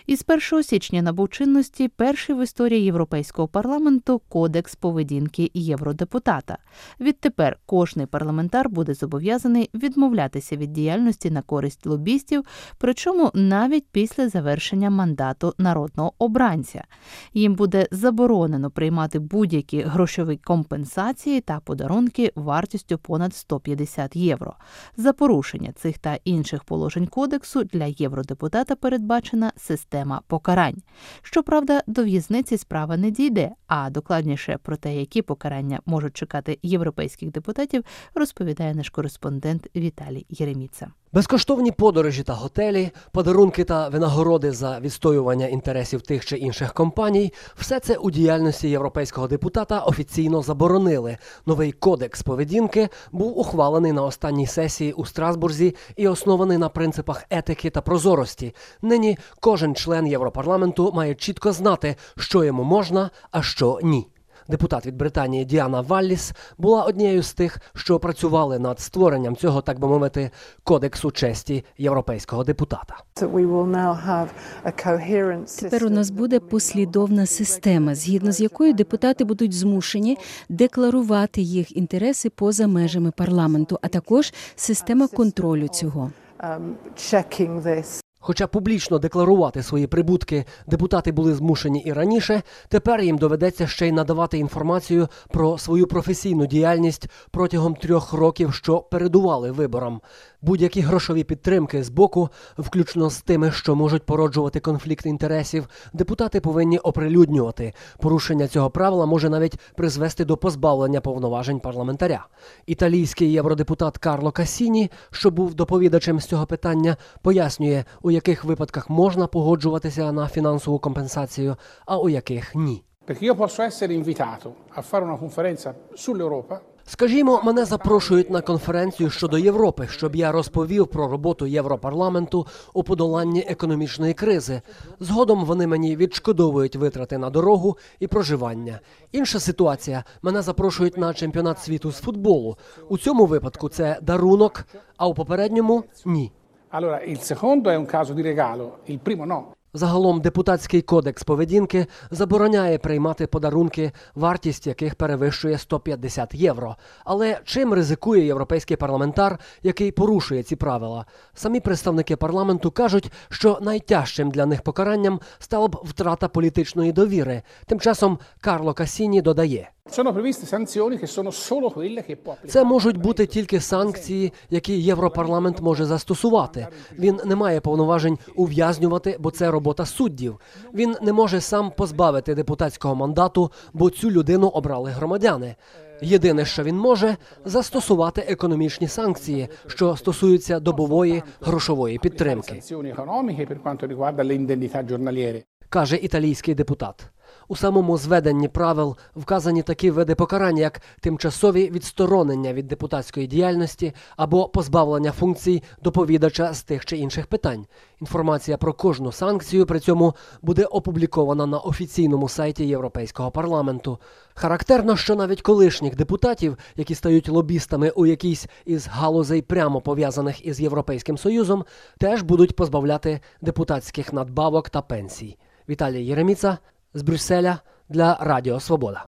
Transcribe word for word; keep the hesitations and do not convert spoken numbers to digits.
Із першого січня набув чинності перший в історії Європейського парламенту Кодекс поведінки євродепутата. Відтепер кожний парламентар буде зобов'язаний відмовлятися від діяльності на користь лобістів, причому навіть після завершення мандату народного обранця. Їм буде заборонено приймати будь-які грошові компенсації та подарунки вартістю понад сто п'ятдесят євро. За порушення цих та інших положень кодексу для євродепутата передбачена система покарань. Щоправда, до в'язниці справа не дійде, а докладніше про те, які покарання можуть чекати європейських депутатів, розповідає наш кореспондент Віталій Єреміца. Безкоштовні подорожі та готелі, подарунки та винагороди за відстоювання інтересів тих чи інших компаній – все це у діяльності європейського депутата офіційно заборонили. Новий кодекс поведінки був ухвалений на останній сесії у Страсбурзі і оснований на принципах етики та прозорості. Нині кожен член Європарламенту має чітко знати, що йому можна, а що ні. Депутат від Британії Діана Валліс була однією з тих, що працювали над створенням цього, так би мовити, кодексу честі європейського депутата. Тепер у нас буде послідовна система, згідно з якою депутати будуть змушені декларувати їх інтереси поза межами парламенту, а також система контролю цього. Хоча публічно декларувати свої прибутки депутати були змушені і раніше, тепер їм доведеться ще й надавати інформацію про свою професійну діяльність протягом трьох років, що передували виборам. Будь-які грошові підтримки з боку, включно з тими, що можуть породжувати конфлікт інтересів, депутати повинні оприлюднювати. Порушення цього правила може навіть призвести до позбавлення повноважень парламентаря. Італійський євродепутат Карло Кассіні, що був доповідачем з цього питання, пояснює, у яких випадках можна погоджуватися на фінансову компенсацію, а у яких ні. Скажімо, мене запрошують на конференцію щодо Європи, щоб я розповів про роботу Європарламенту у подоланні економічної кризи. Згодом вони мені відшкодовують витрати на дорогу і проживання. Інша ситуація – мене запрошують на чемпіонат світу з футболу. У цьому випадку це дарунок, а у попередньому – ні. Загалом депутатський кодекс поведінки забороняє приймати подарунки, вартість яких перевищує сто п'ятдесят євро. Але чим ризикує європейський парламентар, який порушує ці правила? Самі представники парламенту кажуть, що найтяжчим для них покаранням стала б втрата політичної довіри. Тим часом Карло Кассіні додає: це можуть бути тільки санкції, які Європарламент може застосувати. Він не має повноважень ув'язнювати, бо це робота суддів. Він не може сам позбавити депутатського мандату, бо цю людину обрали громадяни. Єдине, що він може – застосувати економічні санкції, що стосуються добової грошової підтримки, каже італійський депутат. У самому зведенні правил вказані такі види покарань, як тимчасові відсторонення від депутатської діяльності або позбавлення функцій доповідача з тих чи інших питань. Інформація про кожну санкцію при цьому буде опублікована на офіційному сайті Європейського парламенту. Характерно, що навіть колишніх депутатів, які стають лобістами у якійсь із галузей прямо пов'язаних із Європейським Союзом, теж будуть позбавляти депутатських надбавок та пенсій. Віталій Єреміца з Брюсселя для Радіо Свобода.